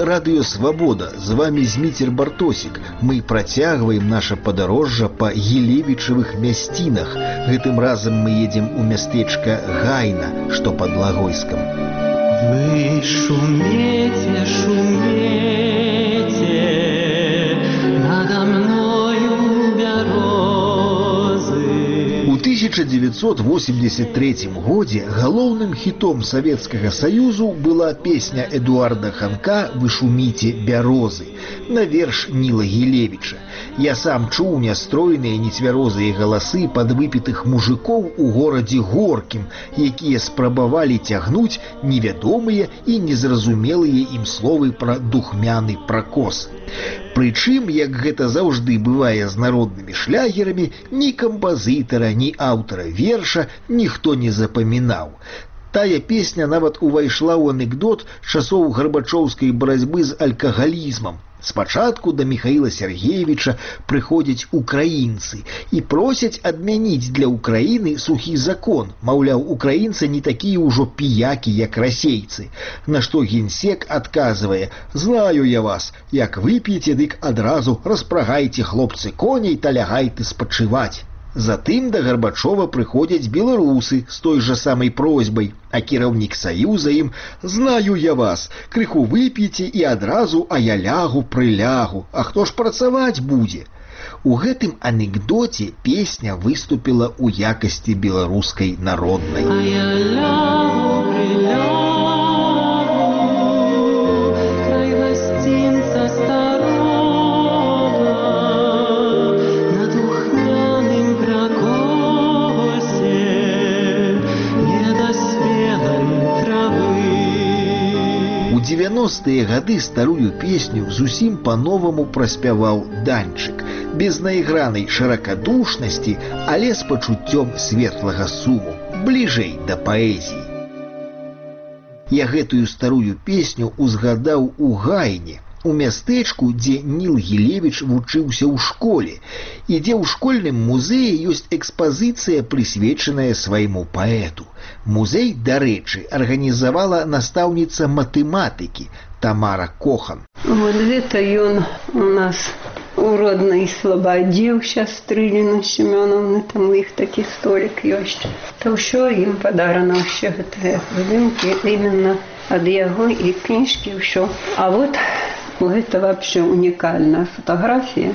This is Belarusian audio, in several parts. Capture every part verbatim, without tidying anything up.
радыё «Свабода». З вами Зміцер Бартосік. Мы працягваем наша падарожжа па гілевічавых мясцінах. Гэтым разам мы едзем у мястэчка Гайна, што пад Лагойскам. Вы шумеце, шумеце надо мною бярозы. У тысяча девятьсот восемьдесят третьем годзе галоўным хітом Савецкага Саюзу была песня Эдуарда Ханка «Вы шуміце, бярозы» на верш Ніла Гілевіча. Я сам чуў нястройныя нецвярозыя галасы падвыпітых мужикоў у горадзе Горкім, якія спрабавалі цягнуць невядомыя і незразумелыя ім словы пра духмяны пракос. Прычым, як гэта заўжды бывае з народнымі шлягерамі, ні кампазітара, ні аўтара верша ніхто не запамінаў. Тая песня нават увайшла ў анекдот часоў гарбачоўскай барацьбы з алкагалізмам. Спачатку да Міхаіла Сергеевіча прыходзяць украінцы і просяць адмяніць для Украіны сухі закон. Маўляў, украінцы не такія ўжо піякі, як расейцы. На што генсек адказвае: «Знаю я вас, як вып'еце, дык адразу распрагайце, хлопцы, коней та лягайце спачываць». Затым да Гарбачова прыходзяць беларусы з той жа самай просьбай, а кіраўнік Саюза ім: «Знаю я вас, крыху вып'еце і адразу, а я лягу, прылягу, а хто ж працаваць будзе?» У гэтым анекдоце песня выступіла ў якасці беларускай народнай. А я лягу, прылягу, край гасцінца старога, на духмяным пракосе недаспелай травы. У девяностыя гады старую песню зусім па-новаму праспяваў Данчык, без наігранай шыракадушнасці, але з пачуццём светлага суму, бліжэй да паэзіі. Я гэтую старую песню узгадаў у Гайне, у мястэчку, дзе Ніл Гілевіч вучыўся ў школе, і дзе ў школьным музеі ёсць экспазіцыя, прысвечаная свайму паэту. Музей, дарэчы, арганізавала настаўніца матэматыкі Тамара Кохан. Вот гэта ён у нас у роднай Слабадзе ў Сястрыліна Семёновны, там у іх такі столік ёсць. То ўсё ім падарана, ўсе гэтыя здымкі именно ад яго і кніжкі ўсё. А вот гэта вообще унікальная фотаграфія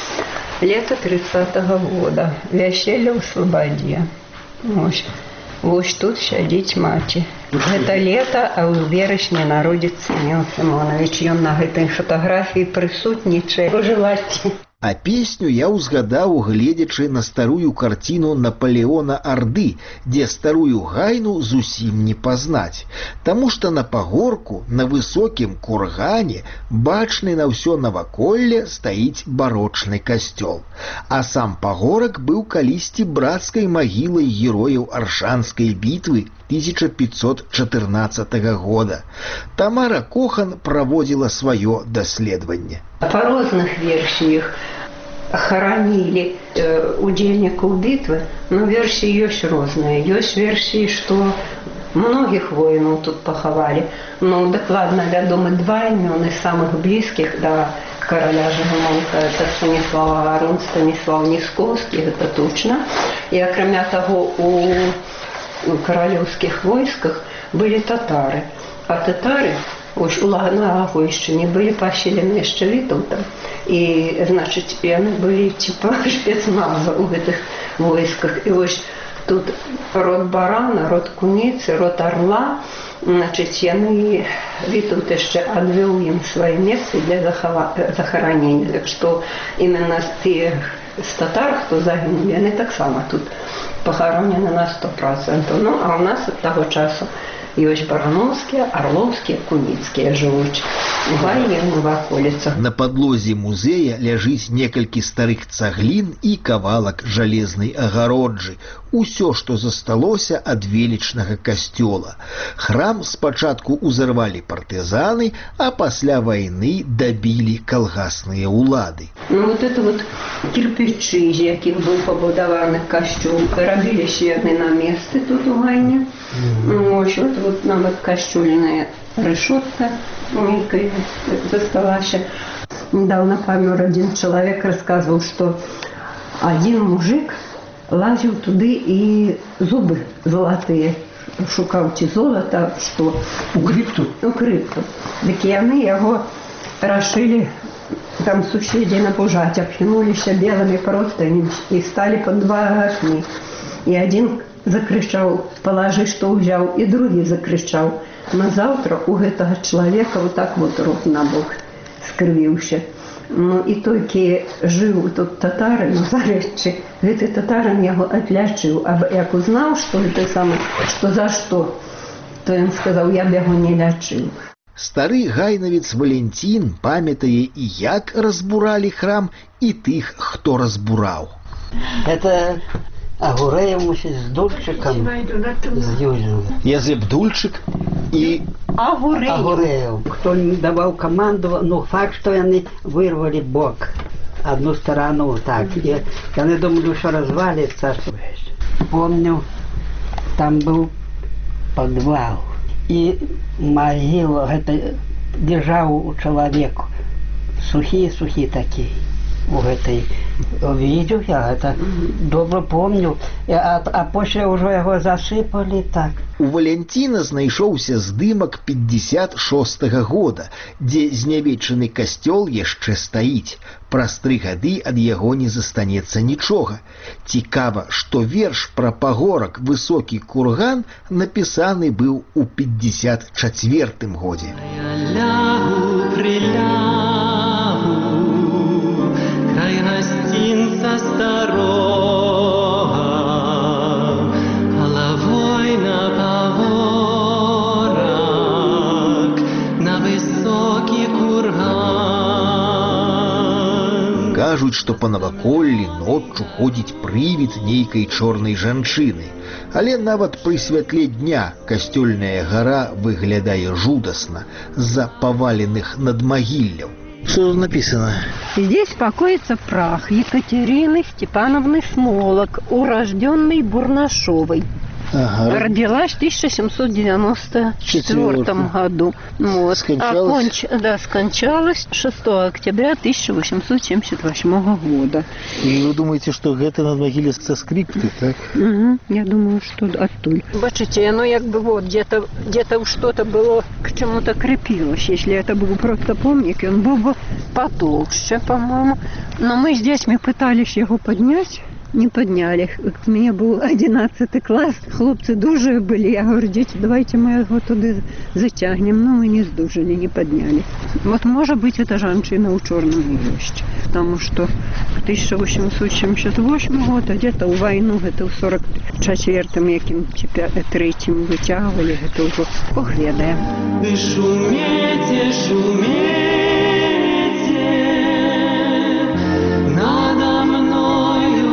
лета тридцатого года, вяселле ў Слабадзе. Вось. Вось тут сядзіць маці. Гэта лета, а ў верасні народзіцца Семён Сімонович. Ён на гэтай фатаграфіі прысутнічае. Пажыласці. А песню я ўзгадаў, гледзячы на старую карціну Наполеона Арды, дзе старую Гайну зусім не пазнаць. Таму што на пагорку, на высокім кургане, бачны на ўсё наваколле стаіць барочны касцёл. А сам пагорак быў калісьці брацкай магілай герояў Аршанскай бітвы тысяча пятьсот чатырнаццатага года. Тамара Кохан праводзіла сваё даследаванне. Па розных версіях харанілі э, удзельнікаў бітвы, но версіі ёсць розныя. Ёсць версіі, што многіх воінаў тут пахавалі. Ну, дакладна вядомы два імёны самых блізкіх да караля Жыгамонта. Это Станіслава Арун, Станіслав Ніскоўскі, гэта точна. І акрамя таго, у каралеўскіх войсках былі татары. А татары ось у Лагойшчыне былі паселены яшчэ вітаўтам. І, значыць, яны былі типа спецназа ў гэтых войсках. І вось тут род барана, род куніцы, род арла, значыць, яны вітаўт яшчэ адвёў ім свае месцы для захаранення. Так што іменно з тых з татар, хто загінулі, яны таксама тут пахаронены на сто процентов. Ну, а у нас ад таго часу ёсць барановскія, арлоўскія, куніцкія жывуць у Гайне ў ваколіцах. На падлозе музея ляжыць некалькі старых цаглін і кавалак жалезнай агароджы. Усё, што засталося ад велічнага касцёла. Храм спачатку ўзарвалі партызаны, а пасля вайны дабілі калгасныя ўлады. Ну, вот это вот кирпичы, з якіх быў пабудаваны касцёл, рабіліся яны на месцы тут у Гайне. Mm-hmm. Ось, вот тут нават касцёльная решетка некая засталася. Недавно помер один человек, рассказывал, что один мужик лазил туды и зубы золотые шукаў, ці золата, што у крыпту. У крыпту. Дык яны яго рашылі там суседзі напужаць, абхінуліся белымі простынями і сталі пад два акны. І адзін закрычаў: «Палажы, што ўзяў», і другі закрычаў. Назаўтра у гэтага чалавека вот так вот рот набок скрывіўся. Ну і толькі жыў тут татарын, зарэчы, гэты татарын яго атлячыў, а як узнаў, што гэта самы, што за што, то ён сказаў: «Я б яго не лячыў». Стары гайнавец Валентин памятае і як разбуралі храм, і тых, хто разбураў. Это Агуреев мусить с Дульчиком, с Юрием. Язеп Дульчик и Агуреев. Агуреев. Кто не давал команду, ну факт, что они вырвали бок. Одну сторону так. И я не думаю, что развалится. Помню, там был подвал. И могила, это держал у человека. Сухие-сухие такие. У этой видел я, это добро помню, а, а после уже его засыпали так. У Валентина знайшоўся здымак пятьдесят шостага года, дзе знявечаны касцёл яшчэ стаіць. Праз тры гады ад яго не застанецца нічога. Цікава, што верш пра пагорак «Высокі курган» напісаны быў у пятьдесят чацвёртым годзе. Головой на поворок, на высокий курган. Кажуць, што па наваколлі ноччу ходзіць прывід нейкай чорнай жанчыны. Але нават пры святле дня касцёльная гара выглядае жудасна з-за паваленых надмагілляў. Что тут написано? Здесь покоится прах Екатерины Степановны Смолок, урожденной Бурнашовой. Ага. Родилась в тысяча семьсот девяносто четвёртом году. Вот. Скончалась? Оконч... Да, скончалась шестого октября тысяча восемьсот семьдесят восьмого года. И вы думаете, что это на могиле со скрипты, так? Угу, я думаю, что оттуда. Бачите, оно как бы вот где-то где-то что-то было к чему-то крепилось. Если это был просто помник, он был бы потолще, по-моему. Но мы здесь мы пытались его поднять. Не подняли. У меня был одиннадцатый класс. Хлопцы дужие были. Я говорю: дети, давайте мы его туда затягнем. Но мы не сдужили, не подняли. Вот может быть это женщина у черном есть. Потому что в тысяча восемьсот семьдесят восьмом году, где-то в войну, это в сорок четвёртом, яким третьим вытягивали, это уже поглядая. Вы шумите, шумите надо мною.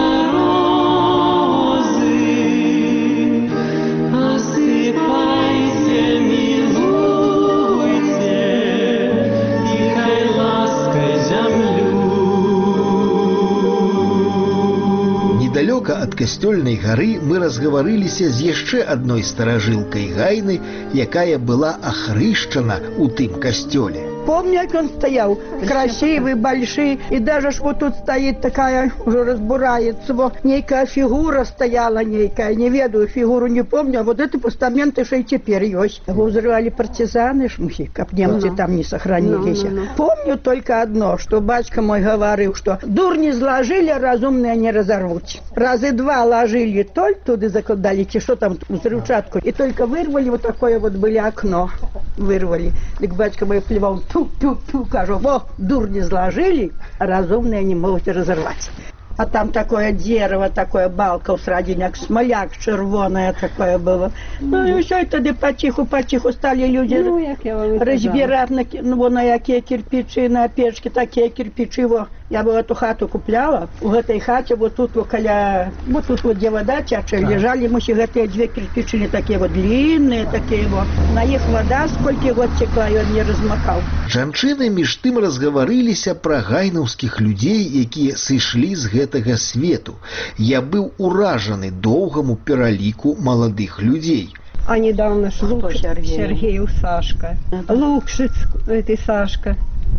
Недалёка ад касцёльнай гары мы разгаварыліся з яшчэ адной старажылкай Гайны, якая была ахрышчана ў тым касцёле. Помню, как он стоял, красивый, большой, и даже ж вот тут стоит такая, уже разбурается, вот некая фигура стояла, некая, не ведаю, фигуру не помню, а вот это постамент еще и теперь есть. Его взрывали партизаны, шмухи, как немцы no. там не сохранились. No, no, no. Помню только одно, что батька мой говорил, что дурни сложили, разумные не разорвут. Разы два ложили толь, туда закладали, что там, взрывчатку, и только вырвали, вот такое вот были окно, вырвали. Так батька мой плевал, ту-ту-ту, кажу, во, дурни сложили, а разумные не могут разорвать. А там такое дерево, такое балка сради, как смоляк червоное такое было. Ну и все, и тогда потиху-потиху стали люди ну, разбирать, на, ну, на какие кирпичи, на печки, такие кирпичи. Во. Я бы эту хату купляла, в этой хате вот тут вот, коля, вот тут вот где вода тяча, лежали мы эти две кирпичи, такие вот длинные, такие вот. На их вода сколько год текла, и он не размакал. Жанчыны між тым разгаварыліся пра гайнаўскіх людзей, якія сышлі з гэтага свету. Я быў уражаны доўгаму пераліку маладых людзей. А недавно ж Лук... Сергей? Сергеев Сашка. Лукшиц, это Сашка.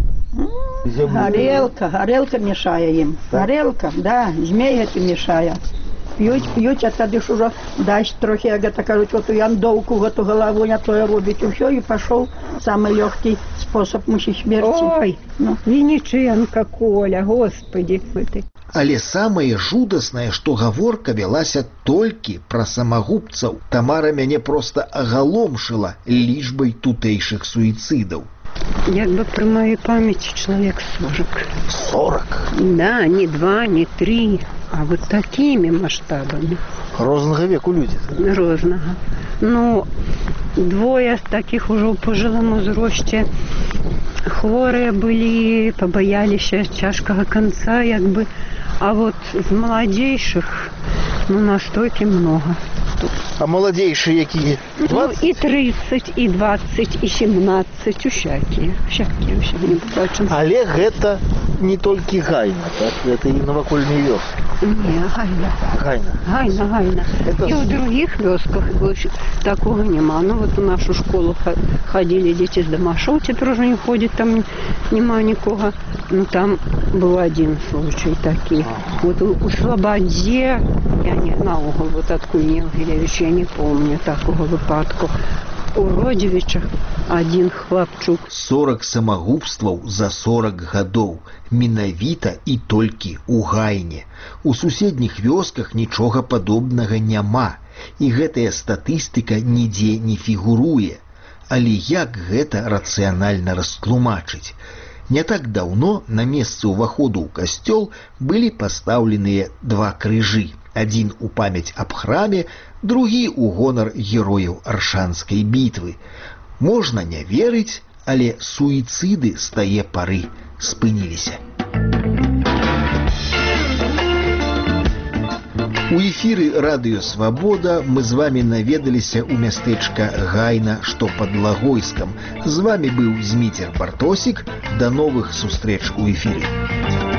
Горелка, горелка мешає їм. Горелка, да, змія ти мешає. П'ють, п'ють, а тоді ж уже дасть трохи, як то кажуть, от яндовку, от голову на то робить, і все, і пішов самий легкий спосіб мусить смерті. Ой, Ну. Винниченко Коля, господи. Ты. Але самае жудаснае, што гаворка вялася толькі пра самагубцаў. Тамара мяне проста агаломшыла лічбай тутэйшых суіцыдаў. Як бы при моей памяти человек сорок. сорок. Да, не два, не три, а вот такими масштабами. Рознага веку людзі. Розного. Ну, двое таких уже в пожилом возрасте хворые были, побоялись тяжкого конца, як бы. А вот з молодейших, ну, настолько много. А маладзейшыя якія? Ну, и тридцать, и двадцать, и семнадцать, усякие. Всякие, всякие, не бачим. Але гэта не толькі Гайна, так? Гэта і навакольныя вёскі. Не, гайна. Гайна. Гайна, гайна. Это И с- в других вёсках больше такого нема. Ну, вот в нашу школу ха- ходили дети с Домашова, теперь уже не ходит, там нема никого. Ну, там был один случай такий. Вот у, у Слободе, я не наогул, вот от Куніл Гілевич, я не помню такого випадку. У Родзівічах один хлопчук. сорок самагубстваў за сорок гадоў. Менавіта і толькі ў Гайне. У суседніх вёсках нічога падобнага няма. І гэтая статыстыка нідзе не фігуруе. Але як гэта рацыянальна растлумачыць? Не так даўно на месцы ўваходу ў касцёл былі пастаўленыя два крыжы. Адзін у памяць аб храме, другі ў гонар герояў Аршанскай бітвы. Можна не верыць, але суіцыды з тае пары спыніліся. У эфіры радыё Свабода мы з вамі наведаліся ў мястэчка Гайна, што пад Лагойскам. З вамі быў Зміцер Бартосік. Да новых сустрэч у эфіры.